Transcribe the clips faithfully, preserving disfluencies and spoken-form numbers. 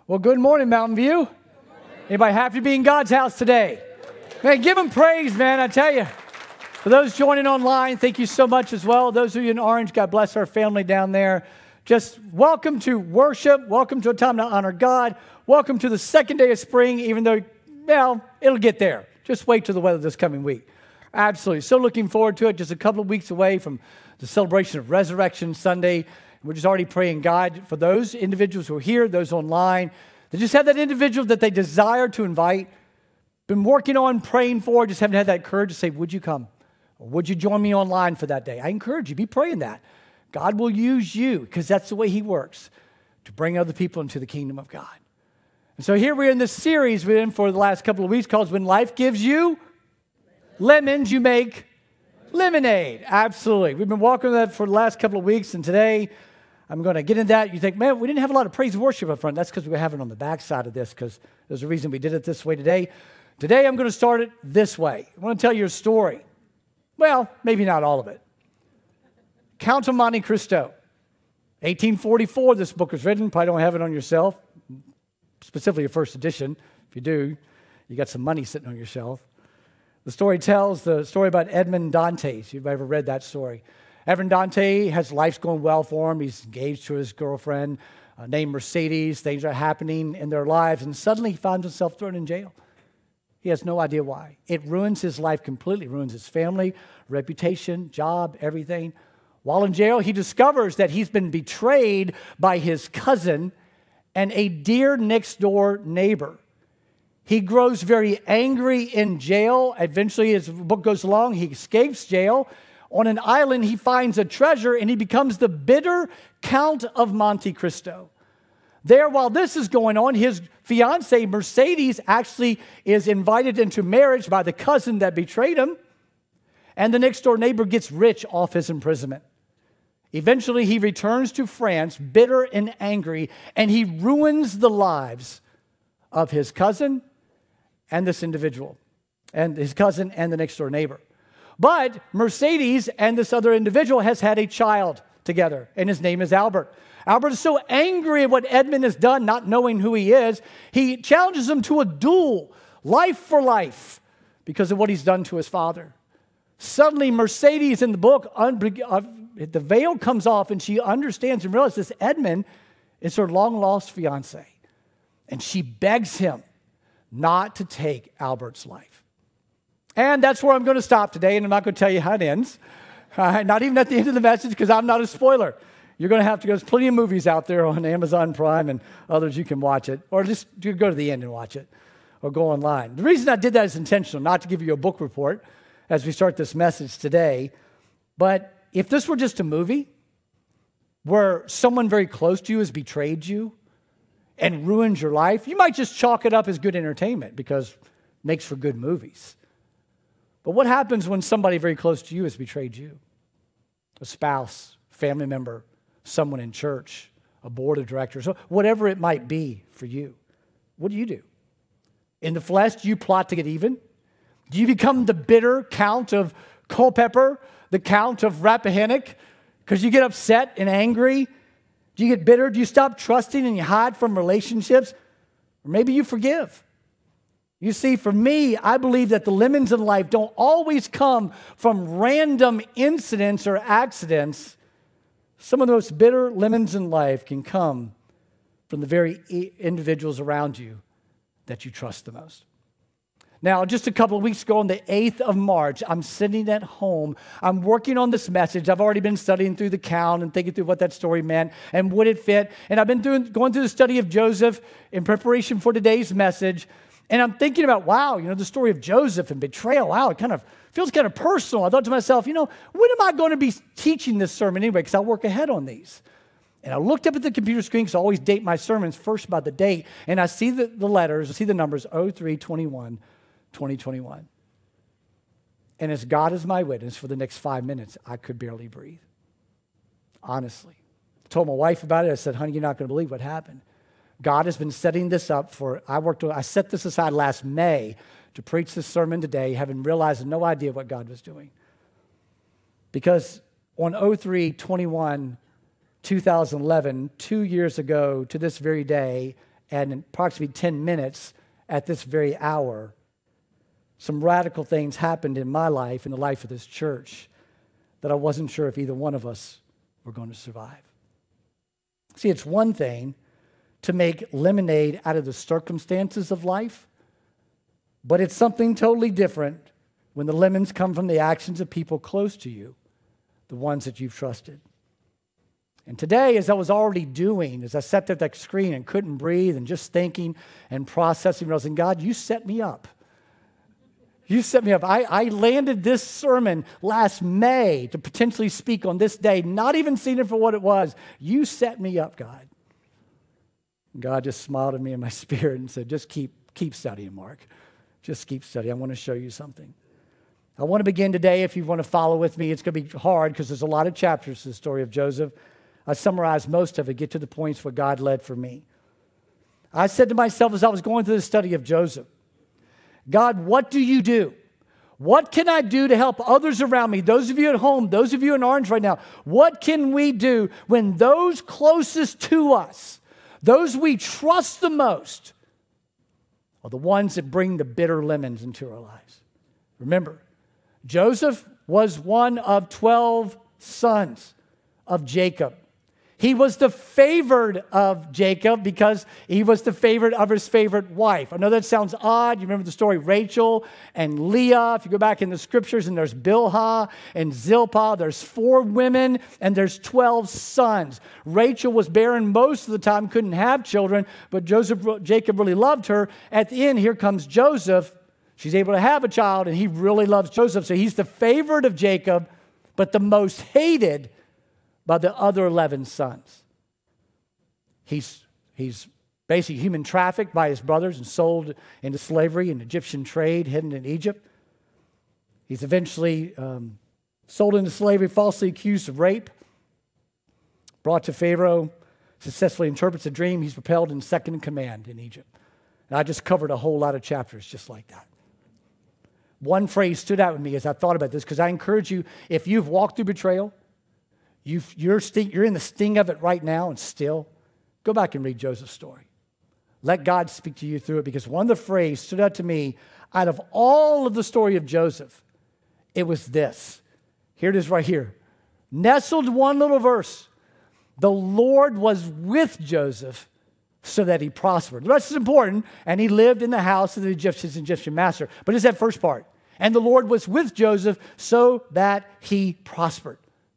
Well, good morning, Mountain View. Anybody happy to be in God's house today? Man, give him praise, man, I tell you. For those joining online, thank you so much as well. Those of you in Orange, God bless our family down there. Just welcome to worship. Welcome to a time to honor God. Welcome to the second day of spring, even though, well, it'll get there. Just wait till the weather this coming week. Absolutely. So looking forward to it. Just a couple of weeks away from the celebration of Resurrection Sunday. We're just already praying God for those individuals who are here, those online, that just have that individual that they desire to invite, been working on, praying for, just haven't had that courage to say, would you come? Or would you join me online for that day? I encourage you, be praying that. God will use you, because that's the way he works, to bring other people into the kingdom of God. And so here we're in this series we've been in for the last couple of weeks called When Life Gives You Lemons, You Make Lemonade. Absolutely. We've been walking that for the last couple of weeks, and today I'm going to get into that. You think, man, we didn't have a lot of praise and worship up front. That's because we have it on the back side of this, because there's a reason we did it this way today. Today, I'm going to start it this way. I want to tell you a story. Well, maybe not all of it. Count of Monte Cristo. eighteen forty-four, this book was written. Probably don't have it on yourself, specifically your first edition. If you do, you got some money sitting on your shelf. The story tells the story about Edmond Dantes. If you've ever read that story. Edmond Dantes has life's going well for him. He's engaged to his girlfriend uh, named Mercedes. Things are happening in their lives, and suddenly he finds himself thrown in jail. He has no idea why. It ruins his life completely, ruins his family, reputation, job, everything. While in jail, he discovers that he's been betrayed by his cousin and a dear next-door neighbor. He grows very angry in jail. Eventually, as the book goes along, he escapes jail. On an island, he finds a treasure, and he becomes the bitter Count of Monte Cristo. There, while this is going on, his fiancée, Mercedes, actually is invited into marriage by the cousin that betrayed him, and the next-door neighbor gets rich off his imprisonment. Eventually, he returns to France, bitter and angry, and he ruins the lives of his cousin and this individual, and his cousin and the next-door neighbor. But Mercedes and this other individual has had a child together, and his name is Albert. Albert is so angry at what Edmond has done, not knowing who he is, he challenges him to a duel, life for life, because of what he's done to his father. Suddenly, Mercedes in the book, the veil comes off, and she understands and realizes this Edmond is her long-lost fiancé. And she begs him not to take Albert's life. And that's where I'm going to stop today, and I'm not going to tell you how it ends. Uh, not even at the end of the message, because I'm not a spoiler. You're going to have to go. There's plenty of movies out there on Amazon Prime and others you can watch it. Or just you go to the end and watch it. Or go online. The reason I did that is intentional, not to give you a book report as we start this message today. But if this were just a movie where someone very close to you has betrayed you and ruined your life, you might just chalk it up as good entertainment because it makes for good movies. But what happens when somebody very close to you has betrayed you? A spouse, family member, someone in church, a board of directors, whatever it might be for you. What do you do? In the flesh, do you plot to get even? Do you become the bitter Count of Culpeper, the Count of Rappahannock, because you get upset and angry? Do you get bitter? Do you stop trusting and you hide from relationships? Or maybe you forgive. You see, for me, I believe that the lemons in life don't always come from random incidents or accidents. Some of the most bitter lemons in life can come from the very individuals around you that you trust the most. Now, just a couple of weeks ago on the eighth of March, I'm sitting at home. I'm working on this message. I've already been studying through the count and thinking through what that story meant and would it fit. And I've been doing, going through the study of Joseph in preparation for today's message. And I'm thinking about, wow, you know, the story of Joseph and betrayal. Wow, it kind of feels kind of personal. I thought to myself, you know, when am I going to be teaching this sermon anyway? Because I work ahead on these. And I looked up at the computer screen because I always date my sermons first by the date. And I see the, the letters, I see the numbers oh three twenty-one, twenty twenty-one. And as God is my witness, for the next five minutes, I could barely breathe. Honestly. I told my wife about it. I said, honey, you're not going to believe what happened. God has been setting this up for, I worked, I set this aside last May to preach this sermon today, having realized no idea what God was doing. Because on oh three twenty-one, two thousand eleven, two years ago to this very day, and in approximately ten minutes at this very hour, some radical things happened in my life, in the life of this church, that I wasn't sure if either one of us were going to survive. See, it's one thing to make lemonade out of the circumstances of life, but it's something totally different when the lemons come from the actions of people close to you, the ones that you've trusted. And today, as I was already doing, as I sat there at that screen and couldn't breathe and just thinking and processing, I was saying, God, you set me up. You set me up. I, I landed this sermon last May to potentially speak on this day, not even seeing it for what it was. You set me up, God. And God just smiled at me in my spirit and said, just keep, keep studying, Mark. Just keep studying. I want to show you something. I want to begin today. If you want to follow with me, it's going to be hard because there's a lot of chapters to the story of Joseph. I summarized most of it, get to the points where God led for me. I said to myself as I was going through the study of Joseph, God, what do you do? What can I do to help others around me? Those of you at home, those of you in Orange right now, what can we do when those closest to us, those we trust the most, are the ones that bring the bitter lemons into our lives? Remember, Joseph was one of twelve sons of Jacob. He was the favored of Jacob because he was the favorite of his favorite wife. I know that sounds odd. You remember the story, Rachel and Leah. If you go back in the scriptures, and there's Bilhah and Zilpah. There's four women, and there's twelve sons. Rachel was barren most of the time, couldn't have children, but Joseph, Jacob really loved her. At the end, here comes Joseph. She's able to have a child, and he really loves Joseph. So he's the favorite of Jacob, but the most hated by the other eleven sons. He's, he's basically human trafficked by his brothers and sold into slavery and Egyptian trade, hidden in Egypt. He's eventually um, sold into slavery, falsely accused of rape, brought to Pharaoh, successfully interprets a dream. He's propelled in second in command in Egypt. And I just covered a whole lot of chapters just like that. One phrase stood out with me as I thought about this, because I encourage you, if you've walked through betrayal, You've, you're, sting, you're in the sting of it right now, and still, go back and read Joseph's story. Let God speak to you through it, because one of the phrases stood out to me out of all of the story of Joseph. It was this. Here it is right here. Nestled one little verse. The Lord was with Joseph so that he prospered. The rest is important, and he lived in the house of the Egyptian's Egyptian master. But it's that first part. And the Lord was with Joseph so that he prospered.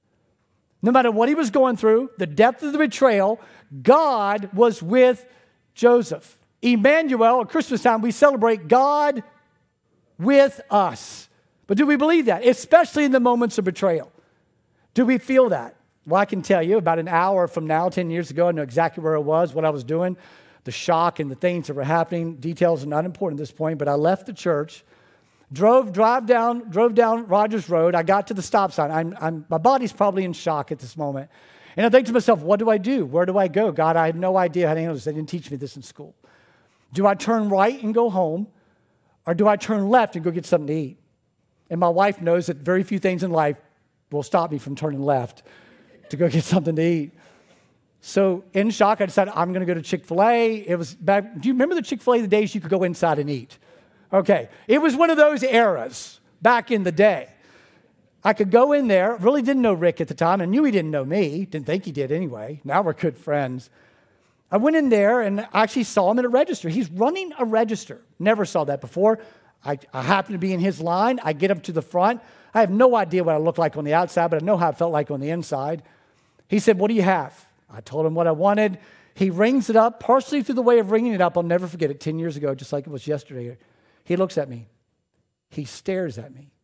No matter what he was going through, the depth of the betrayal, God was with Joseph. Emmanuel, at Christmas time, we celebrate God with us. But do we believe that? Especially in the moments of betrayal. Do we feel that? Well, I can tell you, about an hour from now, ten years ago, I know exactly where I was, what I was doing, the shock and the things that were happening. Details are not important at this point, but I left the church. Drove, drive down, drove down Rogers Road. I got to the stop sign. I'm, I'm, my body's probably in shock at this moment. And I think to myself, what do I do? Where do I go? God, I have no idea how to handle this. They didn't teach me this in school. Do I turn right and go home? Or do I turn left and go get something to eat? And my wife knows that very few things in life will stop me from turning left to go get something to eat. So in shock, I decided I'm going to go to Chick-fil-A. It was back. Do you remember the Chick-fil-A, the days you could go inside and eat? Okay, it was one of those eras back in the day. I could go in there, really didn't know Rick at the time, and knew he didn't know me, didn't think he did anyway. Now we're good friends. I went in there and I actually saw him at a register. He's running a register. Never saw that before. I, I happened to be in his line. I get up to the front. I have no idea what I look like on the outside, but I know how I felt like on the inside. He said, "What do you have?" I told him what I wanted. He rings it up, partially through the way of ringing it up. I'll never forget it, ten years ago, just like it was yesterday. He looks at me. He stares at me.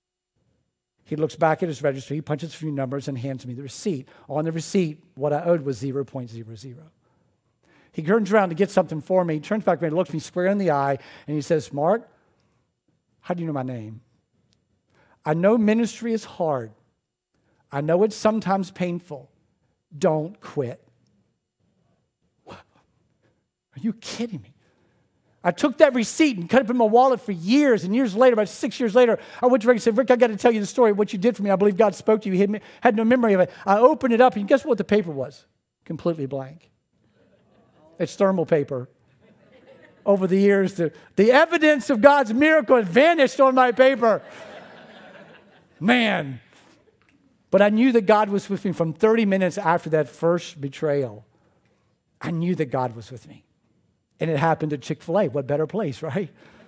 He looks back at his register. He punches a few numbers and hands me the receipt. On the receipt, what I owed was zero point zero zero. He turns around to get something for me. He turns back to me and looks me square in the eye, and he says, "Mark, how do you know my name? I know ministry is hard. I know it's sometimes painful. Don't quit." What? Are you kidding me? I took that receipt and cut it up in my wallet for years, and years later, about six years later, I went to Rick and said, "Rick, I got to tell you the story of what you did for me. I believe God spoke to you. He had, had no memory of it." I opened it up, and guess what the paper was? Completely blank. It's thermal paper. over the years. The, the evidence of God's miracle had vanished on my paper. Man. But I knew that God was with me from thirty minutes after that first betrayal. I knew that God was with me. And it happened at Chick-fil-A. What better place, right?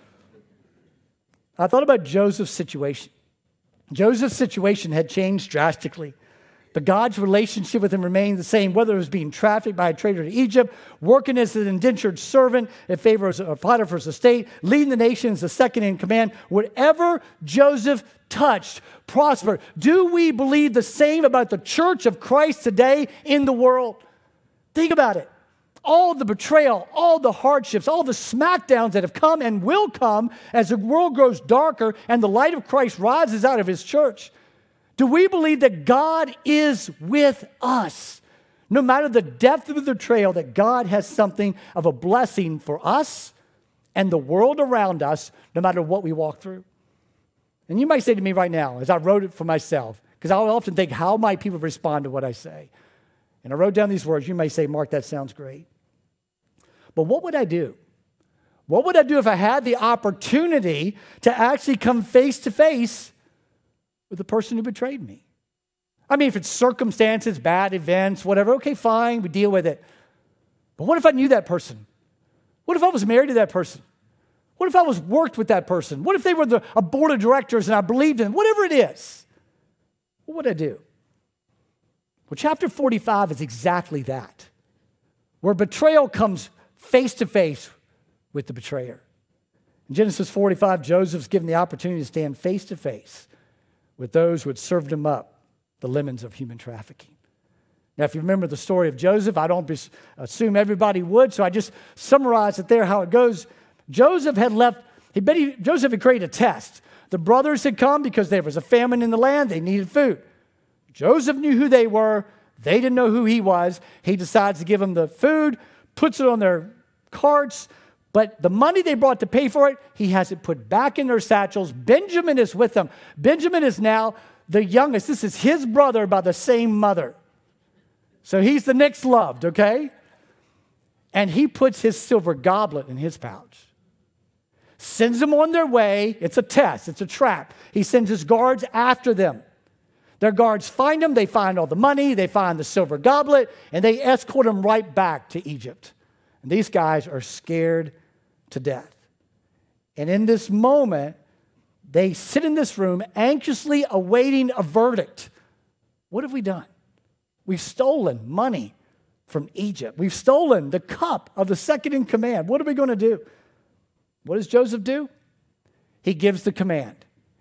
I thought about Joseph's situation. Joseph's situation had changed drastically. But God's relationship with him remained the same, whether it was being trafficked by a trader to Egypt, working as an indentured servant at favor of Potiphar's estate, leading the nation as the second in command. Whatever Joseph touched prospered. Do we believe the same about the church of Christ today in the world? Think about it. All the betrayal, all the hardships, all the smackdowns that have come and will come as the world grows darker and the light of Christ rises out of his church. Do we believe that God is with us? No matter the depth of the betrayal, that God has something of a blessing for us and the world around us, no matter what we walk through. And you might say to me right now, as I wrote it for myself, because I often think, how might people respond to what I say? And I wrote down these words. You may say, Mark, that sounds great. But what would I do? What would I do if I had the opportunity to actually come face to face with the person who betrayed me? I mean, if it's circumstances, bad events, whatever, okay, fine, we deal with it. But what if I knew that person? What if I was married to that person? What if I was worked with that person? What if they were the, a board of directors and I believed in them? Whatever it is, what would I do? Well, chapter forty-five is exactly that, where betrayal comes face to face with the betrayer. In Genesis forty-five, Joseph's given the opportunity to stand face to face with those who had served him up the lemons of human trafficking. Now, if you remember the story of Joseph, I don't assume everybody would, so I just summarize it there, how it goes. Joseph had left, he, he, Joseph had created a test. The brothers had come because there was a famine in the land, they needed food. Joseph knew who they were, they didn't know who he was. He decides to give them the food, puts it on their carts, but the money they brought to pay for it, he has it put back in their satchels. Benjamin is with them. Benjamin is now the youngest. This is his brother by the same mother. So he's the next loved, okay? And he puts his silver goblet in his pouch. Sends them on their way. It's a test. It's a trap. He sends his guards after them. Their guards find them. They find all the money. They find the silver goblet. And they escort him right back to Egypt. And these guys are scared to death. And in this moment, they sit in this room anxiously awaiting a verdict. What have we done? We've stolen money from Egypt. We've stolen the cup of the second in command. What are we going to do? What does Joseph do? He gives the command.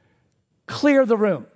Clear the room.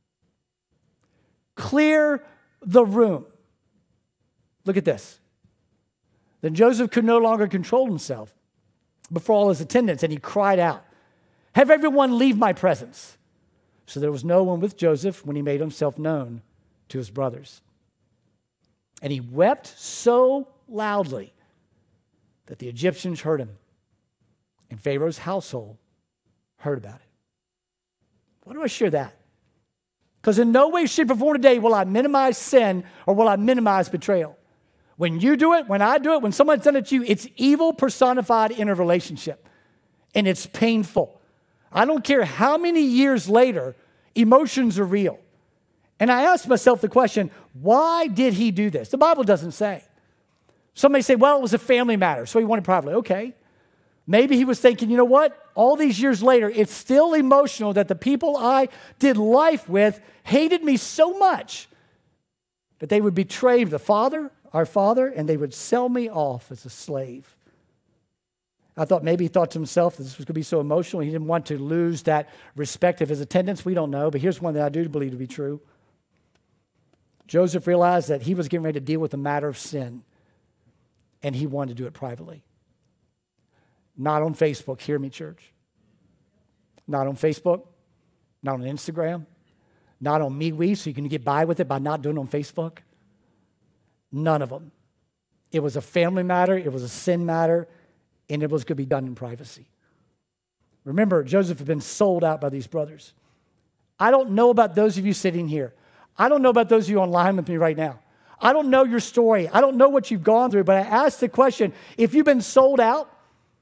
Clear the room. Look at this. Then Joseph could no longer control himself before all his attendants, and he cried out, "Have everyone leave my presence." So there was no one with Joseph when he made himself known to his brothers. And he wept so loudly that the Egyptians heard him, and Pharaoh's household heard about it. Why do I share that? Because in no way, shape, or form today will I minimize sin or will I minimize betrayal. When you do it, when I do it, when someone's done it to you, it's evil personified in a relationship. And it's painful. I don't care how many years later, emotions are real. And I asked myself the question, why did he do this? The Bible doesn't say. Somebody say, well, it was a family matter, so he wanted privately. Okay. Maybe he was thinking, you know what? All these years later, it's still emotional that the people I did life with hated me so much that they would betray the Father, our Father, and they would sell me off as a slave. I thought maybe he thought to himself that this was going to be so emotional. He didn't want to lose that respect of his attendants. We don't know, but here's one that I do believe to be true. Joseph realized that he was getting ready to deal with a matter of sin, and he wanted to do it privately. Not on Facebook, hear me, church. Not on Facebook, not on Instagram, not on MeWe, so you can get by with it by not doing it on Facebook. None of them. It was a family matter, it was a sin matter, and it was going to be done in privacy. Remember, Joseph had been sold out by these brothers. I don't know about those of you sitting here. I don't know about those of you online with me right now. I don't know your story. I don't know what you've gone through, but I asked the question, if you've been sold out,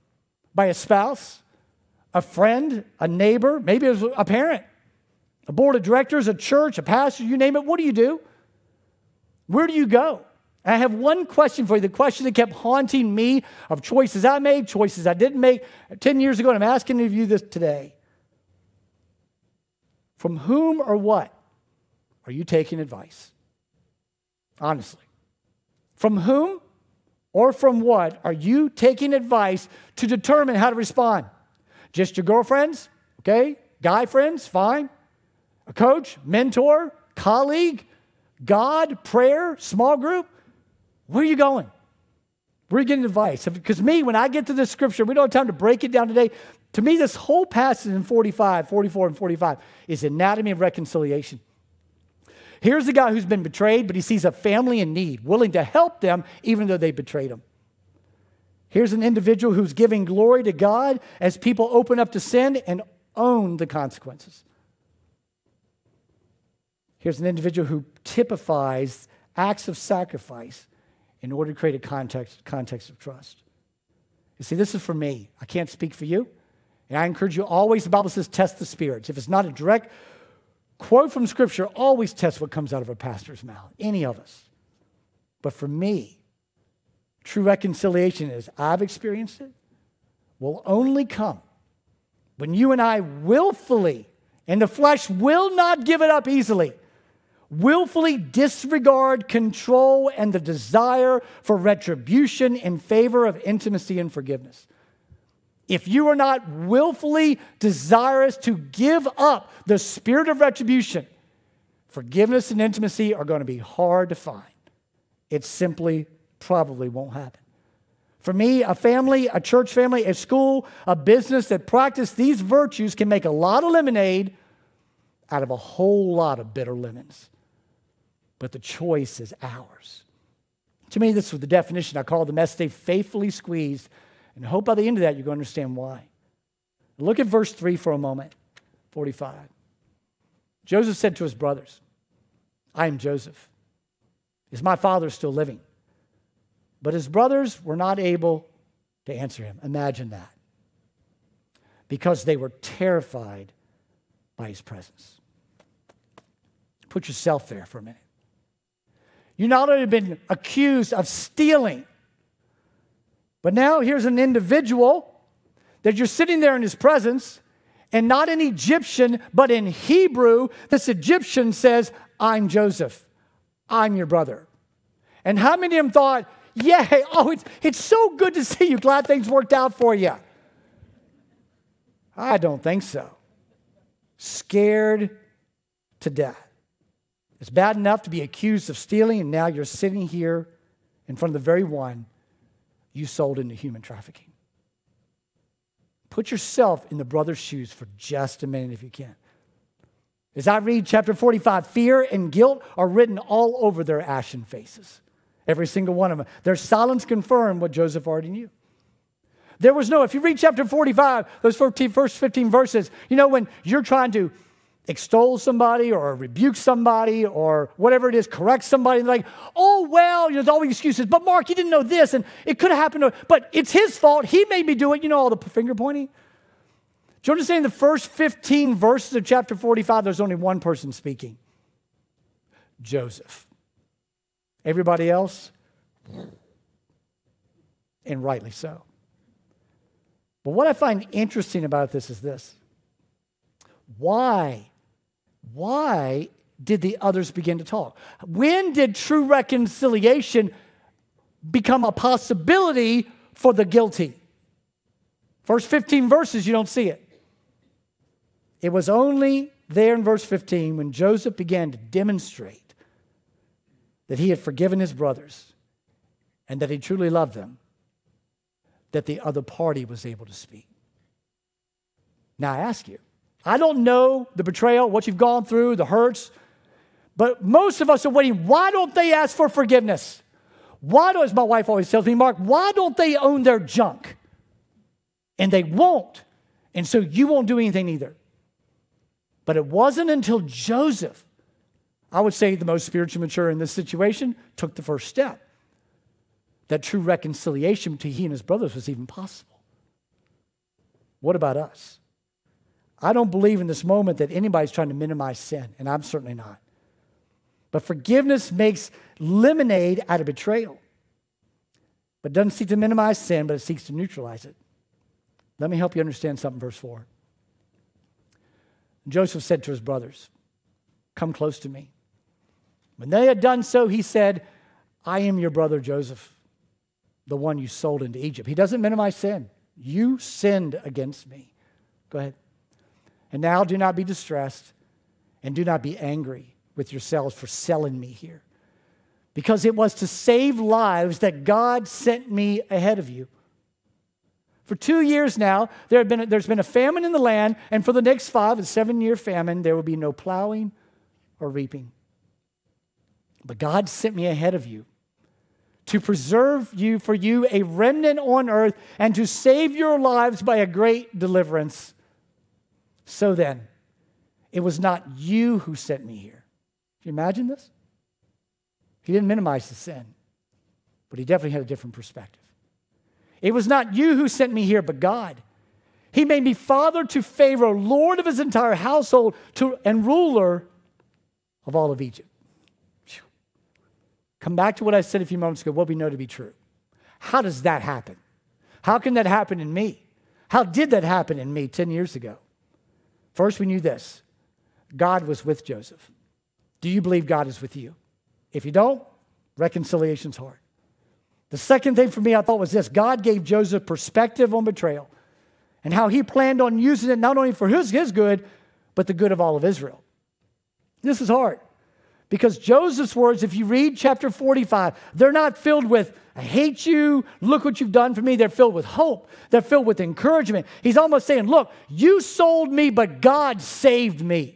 by a spouse, a friend, a neighbor, maybe it was a parent, a board of directors, a church, a pastor, you name it. What do you do? Where do you go? And I have one question for you, the question that kept haunting me of choices I made, choices I didn't make ten years ago, and I'm asking you this today. From whom or what are you taking advice? Honestly. From whom or from what are you taking advice to determine how to respond? Just your girlfriends? Okay. Guy friends? Fine. A coach? Mentor? Colleague? God? Prayer? Small group? Where are you going? Where are you getting advice? Because me, when I get to this scripture, we don't have time to break it down today. To me, this whole passage in forty-five, forty-four, and forty-five is anatomy of reconciliation. Here's a guy who's been betrayed, but he sees a family in need, willing to help them even though they betrayed him. Here's an individual who's giving glory to God as people open up to sin and own the consequences. Here's an individual who typifies acts of sacrifice in order to create a context, context of trust. You see, this is for me. I can't speak for you. And I encourage you always, the Bible says, test the spirits. If it's not a direct quote from Scripture, always test what comes out of a pastor's mouth, any of us. But for me, true reconciliation is, I've experienced it, will only come when you and I willfully, and the flesh will not give it up easily, willfully disregard control and the desire for retribution in favor of intimacy and forgiveness. If you are not willfully desirous to give up the spirit of retribution, forgiveness and intimacy are going to be hard to find. It simply probably won't happen. For me, a family, a church family, a school, a business that practice these virtues can make a lot of lemonade out of a whole lot of bitter lemons. But the choice is ours. To me, this was the definition I call the mess stay faithfully squeezed. And I hope by the end of that, you're going to understand why. Look at verse three for a moment, forty-five. Joseph said to his brothers, I am Joseph. Is my father still living? But his brothers were not able to answer him. Imagine that. Because they were terrified by his presence. Put yourself there for a minute. You not only have been accused of stealing, but now here's an individual that you're sitting there in his presence, and not in Egyptian, but in Hebrew, this Egyptian says, I'm Joseph. I'm your brother. And how many of them thought, yeah, oh, it's, it's so good to see you. Glad things worked out for you. I don't think so. Scared to death. It's bad enough to be accused of stealing, and now you're sitting here in front of the very one you sold into human trafficking. Put yourself in the brother's shoes for just a minute if you can. As I read chapter forty-five, fear and guilt are written all over their ashen faces. Every single one of them. Their silence confirmed what Joseph already knew. There was no, if you read chapter forty-five, those first fifteen verses, you know, when you're trying to extol somebody or rebuke somebody or whatever it is, correct somebody, like, oh, well, you know, there's always excuses. But Mark, you didn't know this, and it could have happened. To, but it's his fault. He made me do it. You know, all the finger pointing. Do you understand the first fifteen verses of chapter forty-five, there's only one person speaking? Joseph. Everybody else, and rightly so. But what I find interesting about this is this. Why? Why did the others begin to talk? When did true reconciliation become a possibility for the guilty? First fifteen verses, you don't see it. It was only there in verse fifteen when Joseph began to demonstrate that he had forgiven his brothers and that he truly loved them, that the other party was able to speak. Now I ask you, I don't know the betrayal, what you've gone through, the hurts, but most of us are waiting. Why don't they ask for forgiveness? Why do, as my wife always tells me, Mark, why don't they own their junk? And they won't. And so you won't do anything either. But it wasn't until Joseph, I would say the most spiritually mature in this situation, took the first step, that true reconciliation between he and his brothers was even possible. What about us? I don't believe in this moment that anybody's trying to minimize sin, and I'm certainly not. But forgiveness makes lemonade out of betrayal. But it doesn't seek to minimize sin, but it seeks to neutralize it. Let me help you understand something, verse four. Joseph said to his brothers, "Come close to me." When they had done so, he said, "I am your brother Joseph, the one you sold into Egypt." He doesn't minimize sin. You sinned against me. Go ahead. "And now do not be distressed and do not be angry with yourselves for selling me here, because it was to save lives that God sent me ahead of you. For two years now, there have been, there's been a famine in the land, and for the next five and seven-year famine, there will be no plowing or reaping. But God sent me ahead of you to preserve you for you a remnant on earth and to save your lives by a great deliverance. So then, it was not you who sent me here." Can you imagine this? He didn't minimize the sin, but he definitely had a different perspective. "It was not you who sent me here, but God. He made me father to Pharaoh, lord of his entire household, to, and ruler of all of Egypt." Whew. Come back to what I said a few moments ago, what we know to be true. How does that happen? How can that happen in me? How did that happen in me ten years ago? First, we knew this. God was with Joseph. Do you believe God is with you? If you don't, reconciliation's hard. The second thing for me I thought was this. God gave Joseph perspective on betrayal and how he planned on using it not only for his, his good, but the good of all of Israel. This is hard because Joseph's words, if you read chapter forty-five, they're not filled with, "I hate you, look what you've done for me." They're filled with hope. They're filled with encouragement. He's almost saying, look, you sold me, but God saved me.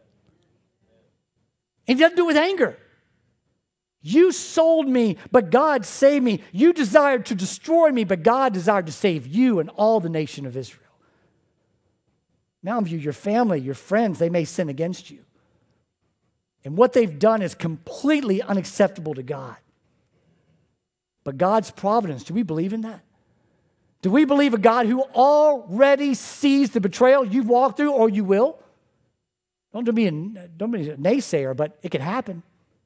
And he doesn't do it with anger. You sold me, but God saved me. You desired to destroy me, but God desired to save you and all the nation of Israel. Mountain View, your family, your friends, they may sin against you. And what they've done is completely unacceptable to God. But God's providence, do we believe in that? Do we believe a God who already sees the betrayal you've walked through or you will? Don't be a, don't be a naysayer, but it could happen.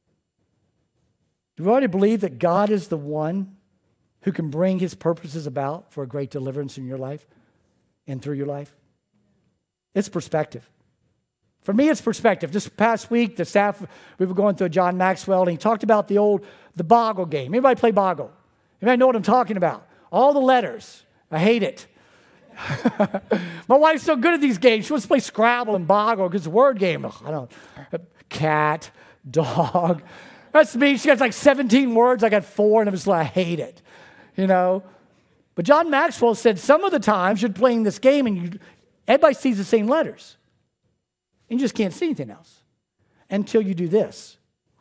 Do we already believe that God is the one who can bring his purposes about for a great deliverance in your life and through your life? It's perspective. For me, it's perspective. This past week, the staff, we were going through John Maxwell, and he talked about the old, the Boggle game. Anybody play Boggle? Anybody know what I'm talking about? All the letters. I hate it. My wife's so good at these games. She wants to play Scrabble and Boggle because it's a word game. Ugh, I don't cat, dog. That's me. She got like seventeen words. I got four, and I was like, I hate it. You know? But John Maxwell said some of the times you're playing this game and you, everybody sees the same letters. And you just can't see anything else until you do this.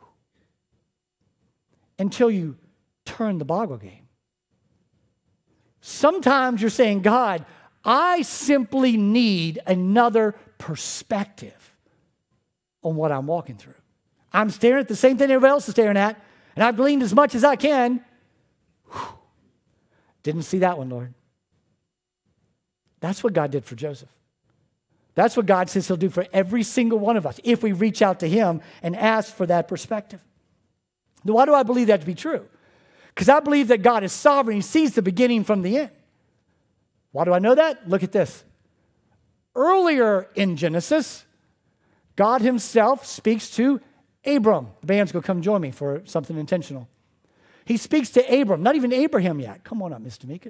Until you turn the Boggle game. Sometimes you're saying, God, I simply need another perspective on what I'm walking through. I'm staring at the same thing everybody else is staring at, and I've gleaned as much as I can. Whew. Didn't see that one, Lord. That's what God did for Joseph. That's what God says he'll do for every single one of us if we reach out to him and ask for that perspective. Now, why do I believe that to be true? Because I believe that God is sovereign. He sees the beginning from the end. Why do I know that? Look at this. Earlier in Genesis, God himself speaks to Abram. The band's going to come join me for something intentional. He speaks to Abram, not even Abraham yet. Come on up, Mister Meekett.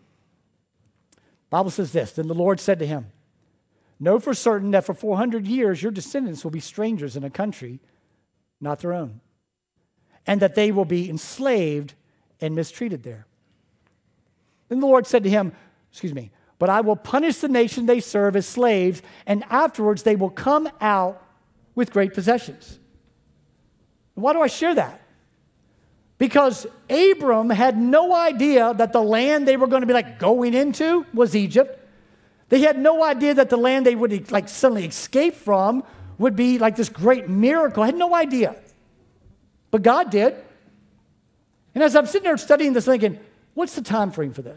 Bible says this, then the Lord said to him, know for certain that for four hundred years your descendants will be strangers in a country not their own, and that they will be enslaved and mistreated there. Then the Lord said to him, excuse me, but I will punish the nation they serve as slaves, and afterwards they will come out with great possessions. Why do I share that? Because Abram had no idea that the land they were going to be like going into was Egypt. They had no idea that the land they would like suddenly escape from would be like this great miracle. I had no idea. But God did. And as I'm sitting there studying this thinking, what's the time frame for this?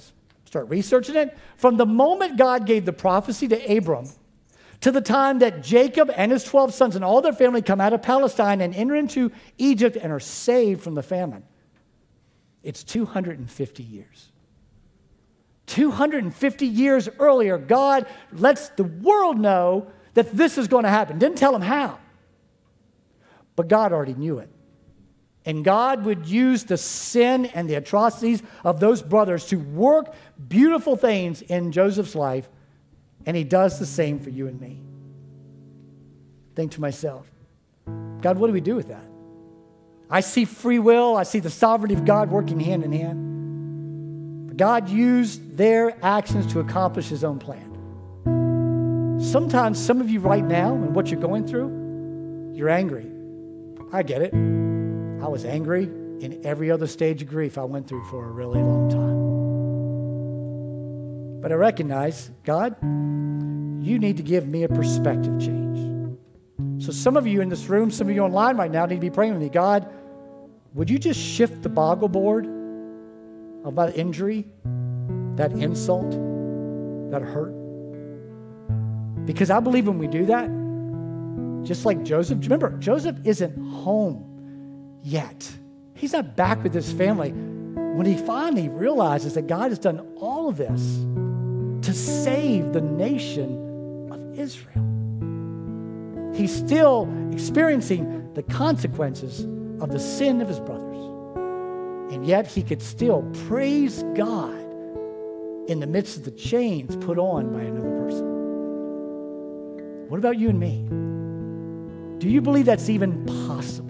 Start researching it. From the moment God gave the prophecy to Abram to the time that Jacob and his twelve sons and all their family come out of Palestine and enter into Egypt and are saved from the famine, it's two hundred fifty years. two hundred fifty years earlier, God lets the world know that this is going to happen. Didn't tell them how, but God already knew it. And God would use the sin and the atrocities of those brothers to work beautiful things in Joseph's life, and he does the same for you and me. Think to myself, God, what do we do with that? I see free will. I see the sovereignty of God working hand in hand. But God used their actions to accomplish his own plan. Sometimes some of you right now and what you're going through, you're angry. I get it. I was angry in every other stage of grief I went through for a really long time. But I recognize, God, you need to give me a perspective change. So some of you in this room, some of you online right now need to be praying with me. God, would you just shift the boggle board of that injury, that insult, that hurt? Because I believe when we do that, just like Joseph, remember, Joseph isn't home yet. He's not back with his family. When he finally realizes that God has done all of this to save the nation of Israel, he's still experiencing the consequences of the sin of his brothers. And yet he could still praise God in the midst of the chains put on by another person. What about you and me? Do you believe that's even possible?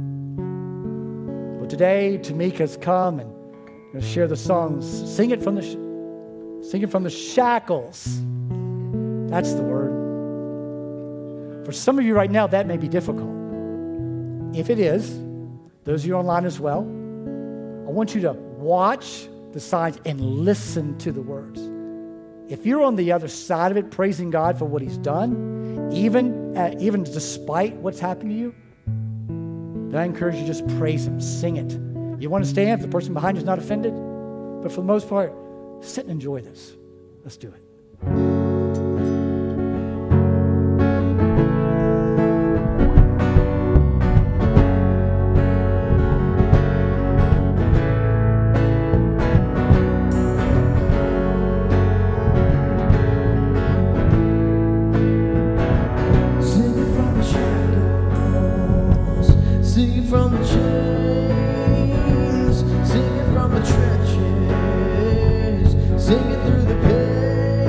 Well, today, Tamika's come and you know, share the songs. Sing it from the sh- sing it from the shackles. That's the word. For some of you right now, that may be difficult. If it is, those of you online as well, I want you to watch the signs and listen to the words. If you're on the other side of it, praising God for what he's done, even, uh, even despite what's happened to you, then I encourage you to just praise him, sing it. You want to stand if the person behind you is not offended? But for the most part, sit and enjoy this. Let's do it. Sing it from the trenches, sing it through the pain.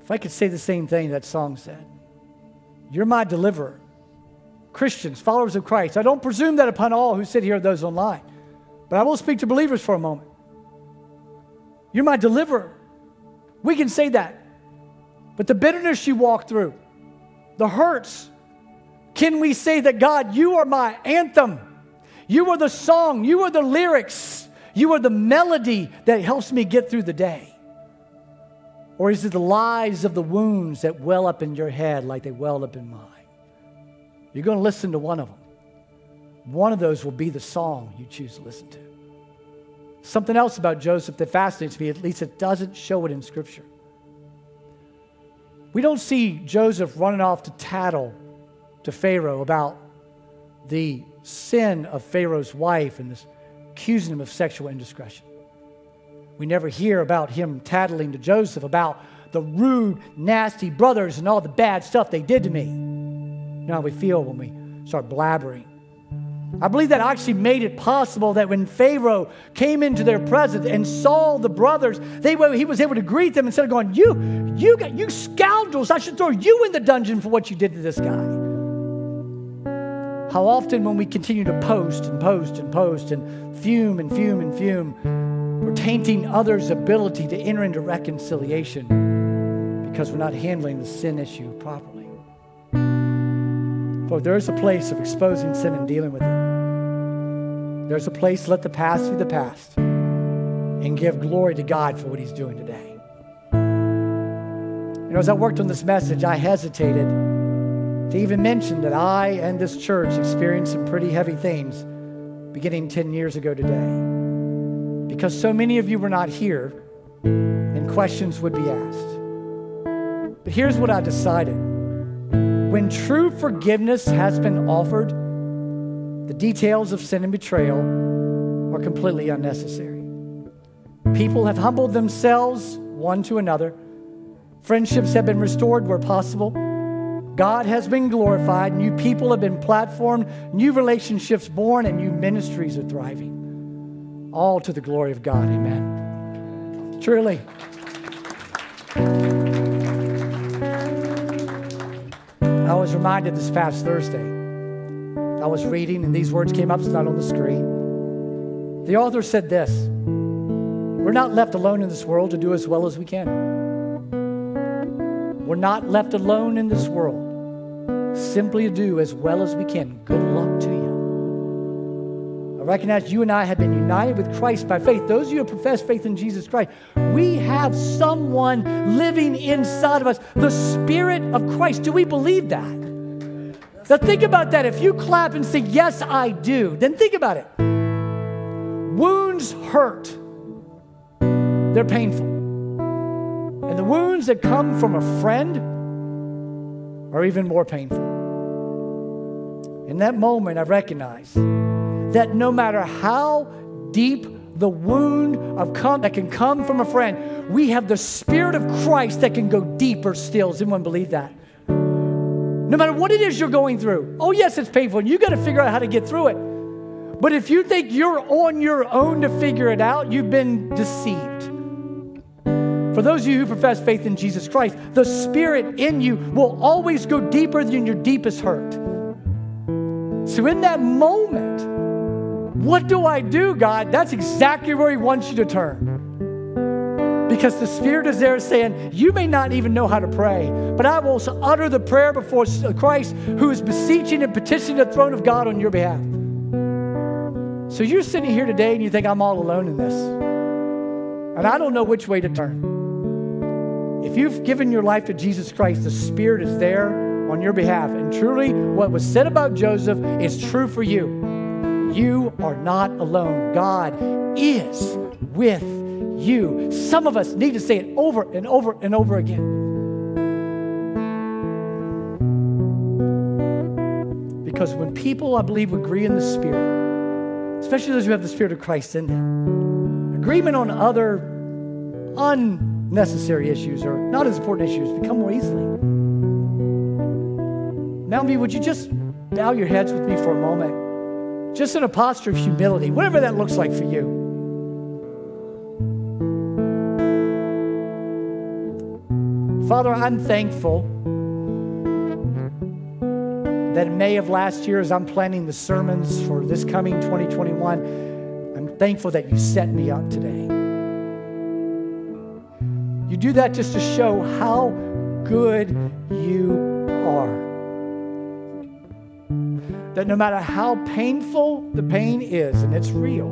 If I could say the same thing that song said, you're my deliverer. Christians, followers of Christ. I don't presume that upon all who sit here or those online, but I will speak to believers for a moment. You're my deliverer. We can say that. But the bitterness you walk through, the hurts, can we say that, God, you are my anthem. You are the song. You are the lyrics. You are the melody that helps me get through the day. Or is it the lies of the wounds that well up in your head like they welled up in mine? You're going to listen to one of them. One of those will be the song you choose to listen to. Something else about Joseph that fascinates me, at least it doesn't show it in Scripture. We don't see Joseph running off to tattle to Pharaoh about the sin of Pharaoh's wife and this accusing him of sexual indiscretion. We never hear about him tattling to Joseph about the rude, nasty brothers and all the bad stuff they did to me. You know how we feel when we start blabbering. I believe that actually made it possible that when Pharaoh came into their presence and saw the brothers, they were, he was able to greet them instead of going, you, you, got, you scoundrels, I should throw you in the dungeon for what you did to this guy. How often when we continue to post and post and post and fume and fume and fume, we're tainting others' ability to enter into reconciliation because we're not handling the sin issue properly. For there is a place of exposing sin and dealing with it. There's a place to let the past be the past and give glory to God for what He's doing today. You know, as I worked on this message, I hesitated to even mention that I and this church experienced some pretty heavy things beginning ten years ago today. Because so many of you were not here and questions would be asked. But here's what I decided. When true forgiveness has been offered, the details of sin and betrayal are completely unnecessary. People have humbled themselves one to another. Friendships have been restored where possible. God has been glorified. New people have been platformed. New relationships born, and new ministries are thriving. All to the glory of God. Amen. Truly. I was reminded this past Thursday. I was reading, and these words came up. It's not on the screen. The author said this: we're not left alone in this world to do as well as we can. We're not left alone in this world simply to do as well as we can. Good luck to you. I recognize you and I have been united with Christ by faith. Those of you who profess faith in Jesus Christ, we have someone living inside of us, the Spirit of Christ. Do we believe that? Now think about that. If you clap and say, yes, I do, then think about it. Wounds hurt. They're painful. And the wounds that come from a friend are even more painful. In that moment, I recognize that no matter how deep the wound of come, that can come from a friend, we have the Spirit of Christ that can go deeper still. Does anyone believe that? No matter what it is you're going through. Oh, yes, it's painful, and you got to figure out how to get through it. But if you think you're on your own to figure it out, you've been deceived. For those of you who profess faith in Jesus Christ, the Spirit in you will always go deeper than your deepest hurt. So in that moment, what do I do, God? That's exactly where He wants you to turn. Because the Spirit is there saying, you may not even know how to pray, but I will utter the prayer before Christ, who is beseeching and petitioning the throne of God on your behalf. So you're sitting here today and you think, I'm all alone in this. And I don't know which way to turn. If you've given your life to Jesus Christ, the Spirit is there on your behalf. And truly, what was said about Joseph is true for you. You are not alone. God is with you. Some of us need to say it over and over and over again. Because when people, I believe, agree in the Spirit, especially those who have the Spirit of Christ in them, agreement on other unnecessary issues or not as important issues become more easily. Mountain View, would you just bow your heads with me for a moment? Just in a posture of humility, whatever that looks like for you. Father, I'm thankful that in May of last year, as I'm planning the sermons for this coming twenty twenty-one, I'm thankful that you set me up today. You do that just to show how good you are. That no matter how painful the pain is, and it's real,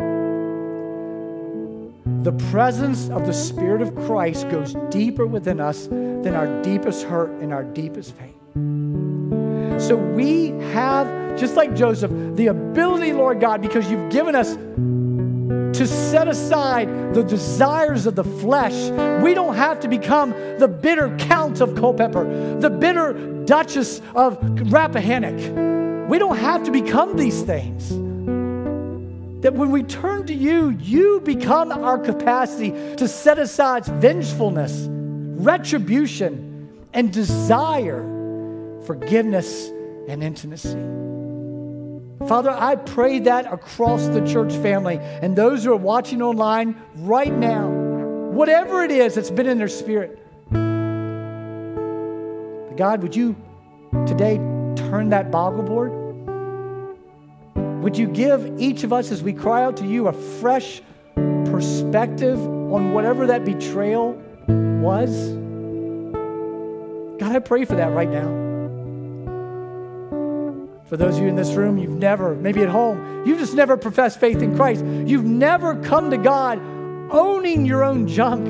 the presence of the Spirit of Christ goes deeper within us than our deepest hurt and our deepest pain. So we have, just like Joseph, the ability, Lord God, because you've given us to set aside the desires of the flesh. We don't have to become the bitter Count of Culpeper, the bitter Duchess of Rappahannock. We don't have to become these things. That when we turn to you, you become our capacity to set aside vengefulness, retribution, and desire, forgiveness, and intimacy. Father, I pray that across the church family and those who are watching online right now, whatever it is that's been in their spirit. God, would you today turn that boggle board? Would you give each of us, as we cry out to you, a fresh perspective on whatever that betrayal was? God, I pray for that right now. For those of you in this room, you've never, maybe at home, you've just never professed faith in Christ. You've never come to God owning your own junk.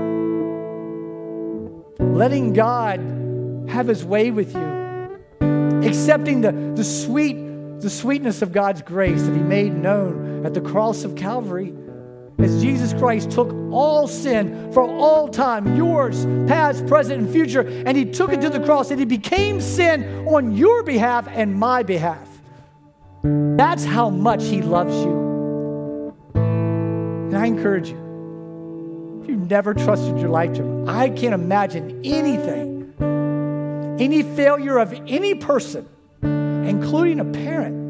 Letting God have his way with you. Accepting the, the sweet, the sweetness of God's grace that he made known at the cross of Calvary. As Jesus Christ took all sin for all time, yours, past, present, and future, and he took it to the cross, and he became sin on your behalf and my behalf. That's how much he loves you. And I encourage you, if you've never trusted your life to him, I can't imagine anything, any failure of any person, including a parent,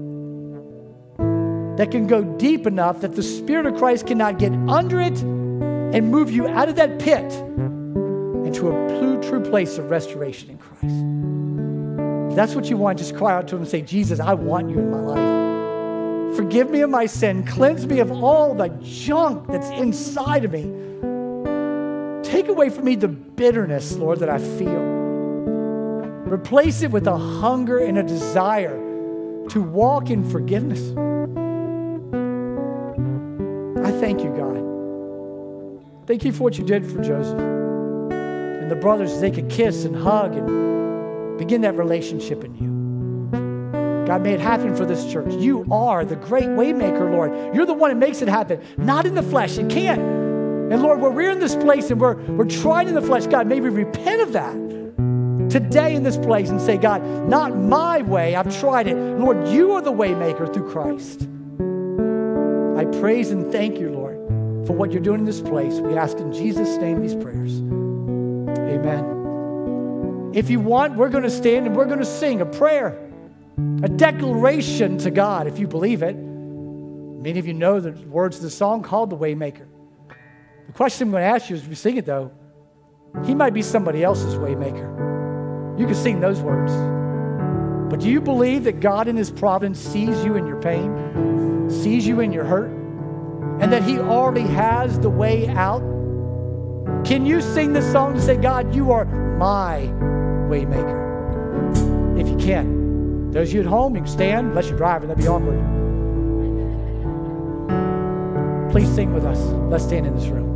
that can go deep enough that the Spirit of Christ cannot get under it and move you out of that pit into a true place of restoration in Christ. If that's what you want, just cry out to him and say, Jesus, I want you in my life. Forgive me of my sin. Cleanse me of all the junk that's inside of me. Take away from me the bitterness, Lord, that I feel. Replace it with a hunger and a desire to walk in forgiveness. I thank you, God. Thank you for what you did for Joseph. And the brothers, they could kiss and hug and begin that relationship in you. God, may it happen for this church. You are the great waymaker, Lord. You're the one that makes it happen, not in the flesh. It can't. And Lord, where we're in this place and we're, we're trying in the flesh, God, may we repent of that today in this place and say, God, not my way. I've tried it. Lord, you are the waymaker through Christ. I praise and thank you, Lord, for what you're doing in this place. We ask in Jesus' name these prayers. Amen. If you want, we're going to stand and we're going to sing a prayer, a declaration to God, if you believe it. Many of you know the words of the song called The Waymaker. The question I'm going to ask you as we sing it, though, he might be somebody else's waymaker. You can sing those words. But do you believe that God in his providence sees you in your pain, sees you in your hurt, and that he already has the way out? Can you sing this song to say, God, you are my waymaker? If you can. Those of you at home, you can stand, unless you're driving, that'd be awkward. Please sing with us. Let's stand in this room.